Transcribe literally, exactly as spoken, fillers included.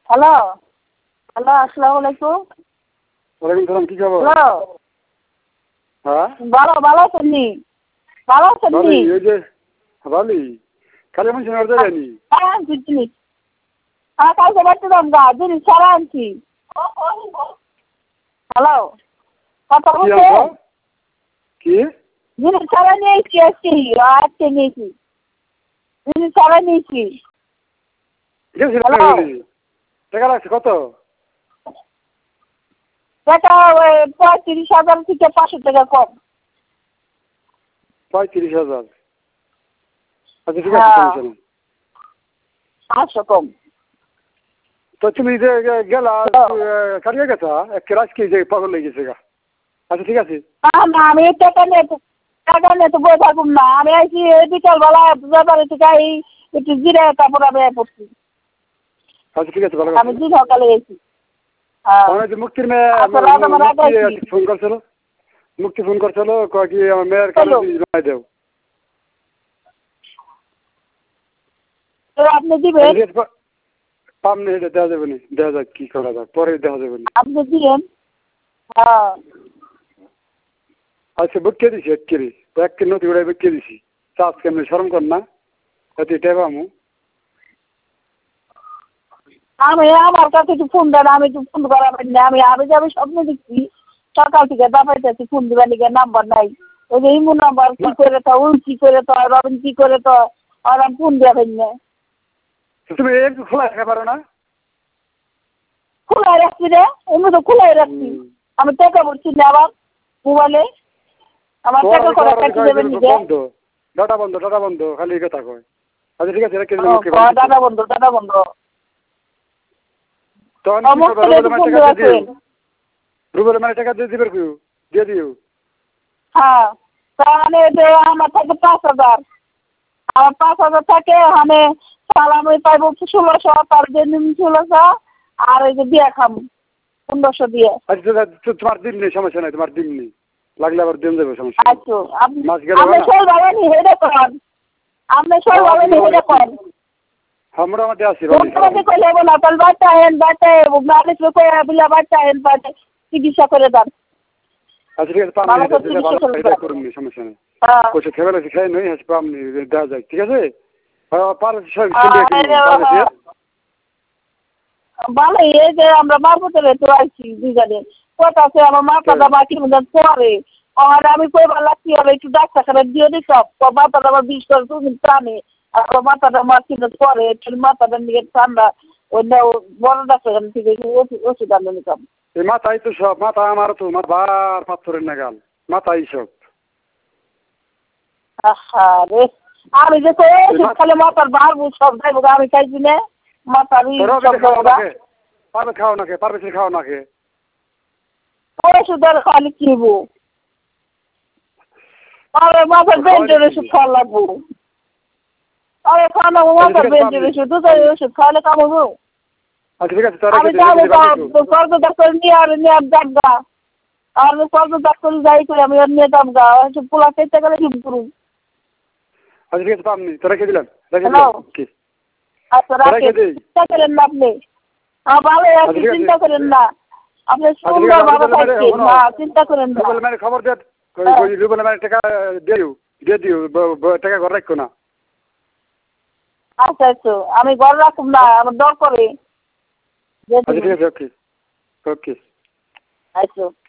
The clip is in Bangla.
হ্যালো হ্যালো আসসালামু আলাইকুম। ওয়ালাইকুম সালাম, কি খবর? হ্যালো হ্যাঁ ভালো ভালো আছেন নি? ভালো আছেন নি? ভালোই, ওই যে ভালোই, কালী মানুষ আর যায়নি। হ্যাঁ আনছি জিনিস, হ্যাঁ কালকে বাড়তে দাম গা জিনিস সারা আনছি। হ্যালো কথা কি বলছেন? আনছো? কি জিনিস সারা নিয়েছি আজকে আজকে নিয়েছি জিনিস সারা নিয়েছি। গেছিল হ্যালো টাকা লাগছে কত? টাকা ওই পঁয়ত্রিশ হাজার থেকে পাঁচশো টাকা কম। পঁয়ত্রিশ হাজার আচ্ছা ঠিক আছে, হ্যাঁ সমস্যা নেই। পাঁচশো কম। তো তুমি যে গে- গেলা কাটিয়ে গেছা এক ক্লাস কি যে পাগল লেগে গেছে গা। আচ্ছা ঠিক আছে। না না আমি টাকা নিয়ে তো টাকা নিয়ে তো বই থাকুন না, আমি আইছি এই বিকালবেলা ব্যাপারে থেকে এই একটু জিরে তারপর আমি পড়ছি। আচ্ছা ঠিক আছে, ভালো আমি কথা। দিন সকালে গেছি। হ্যাঁ আমার যে মুক্তির মেয়ে আচ্ছা রাত আমার রাত মুক্তি আইছি ফোন করছিল, মুক্তি ফোন করছিল কয় কি আমার মেয়ের কানে চলো জমা দেও। তো আপনি দিবেন, পাম নেই, এটা দেওয়া যাবে না, দেওয়া যাক কি করা যাক, পরে দেওয়া যাবে না। আপনি দিবেন। হ্যাঁ আচ্ছা বুকে দিছি এক কেজি, এক কেজি নদী উড়াই বুকে দিছি। চাষ কেমনি সরম কর না এত এটাই পামু। আমি আমার কাছে একটু ফোন দেন, আমি একটু ফোন করাবেন না, আমি আমি যাবে স্বপ্ন দেখছি সকাল থেকে দাবাইতেছি ফোন দিবার লিগে নাম্বার নাই। ওই যে ইমু নাম্বার কি করে তো ওই কি করে তো রবিন কি করে তো আর আমি ফোন দেবেন না। তুমি একটু খোলা রাখতে পারো না? খোলাই রাখছি রে, এমনি তো খোলাই রাখছি। আমি টাকা পড়ছি না আবার মোবাইলে, আমার টাকা করে কাটি দেবেন নিজে। বন্ধ, ডাটা বন্ধ, ডাটা বন্ধ, খালি কথা কয়। আচ্ছা ঠিক আছে, রেখে দিলাম। ওকে দাদা বন্ধু দাদা বন্ধু তখন কি করবো? মোবাইলে রুবেল একটু মানে ফোন টাকা দিয়ে দিও, রাখেন। রুবেল মানে টাকা দিয়ে দিবে কেউ, দিয়ে দিও। হ্যাঁ তাহলে যে আমার থাকে পাঁচ হাজার, আমার পাঁচ হাজার থাকে আমি সালামি পাইব ষোলোশো, তার জন্য ষোলোশো আর ওই যে দিয়ে খাম পনেরোশো দিয়ে। আচ্ছা তোমার দিন নেই, সমস্যা নাই, তোমার দিন নেই, লাগলে আবার দিন যাবে, সমস্যা নেই। আচ্ছা আপনি মাছ গেলে আপনি না সই ভাবেন হেডে করেন, আপনি সই ভাবেন হেডে করেন। মোটামুটি আছি। মোটামুটি করলে হবে না, তাহলে বাচ্চা হেন বাচ্চা মানুষ বিলা বাচ্চা হেন বাচ্চা চিকিৎসা করে দেন। আচ্ছা ঠিক আছে, পাম ভালো নেই, করে যেটা ভালো চিকিৎসা করে এটা দেন। করুন, সমস্যা নেই। হ্যাঁ কোথাও খেয়ে বেলা খাই নই, হচ্ছে পাম নেই, দেওয়া যায়, ঠিক আছে। পারো সব হ্যাঁ, হ্যাঁ। ভালো এই যে আমরা মারপতলে তো আইছি দুজনে কথা আছে, আমার মাথা দাবা কি মধ্যে পরে আর আমি কইবার লাগছি আর একটু ডাক্তার খানে দিয়ে দিত মাথা দাবা বিষ করে তুমি প্রাণে আর মাথাটা আমার কিন্তু পরে একটু মাথাটা নিয়ে ঠান্ডা অন্য বড় ডাক্তার থেকে ওষুধ আনলে নিতাম। এই মাথায় তো সব, মাথা আমার তো মাথার পাথরের নাগাল, মাথায় সব। আহা রে আমি যে কই ওষুধ খালে মাথার বাড়বো সব যাইব আমি খাইছি না মাথার সব যাবো। পারবে খাও নাকে, পারবে সে খাও নাকে। ওষুধ আর খালি কিনবো আরে মাথার বেঞ্চের ওষুধ খাওয়া লাগবো। আরে খানা মাথার বেঞ্চের ওষুধ দুধের ওষুধ খাওয়ালে কাম হবো। আচ্ছা ঠিক আছে, আমি যাবো সর্ব ডাক্তার নিয়ে আর নিয়ে আর ডাকবা আর সর্ব ডাক্তার যাই করে আমি আর নিয়ে দাম গা পোলা খেতে গেলে কি করুন। আচ্ছা ঠিক আছে, পামনি তো রেখে দিলাম, রেখে হ্যালো দিলাম। কি আচ্ছা রাখেন, চিন্তা করেন না আপনি, হ্যাঁ ভালো আছি চিন্তা করেন না, আপনি সুন্দর ভাবে থাকছেন, হ্যাঁ চিন্তা করেন না। রুবেল মানে খবর দেন, রুবেল মানে টাকা দিয়ে দিও, দিয়ে দিও, টাকা ঘর রাখো না। আচ্ছা আচ্ছা আমি ঘর রাখুন না, আমার দর করে। আচ্ছা ঠিক আছে, ওকে ওকে। আচ্ছা।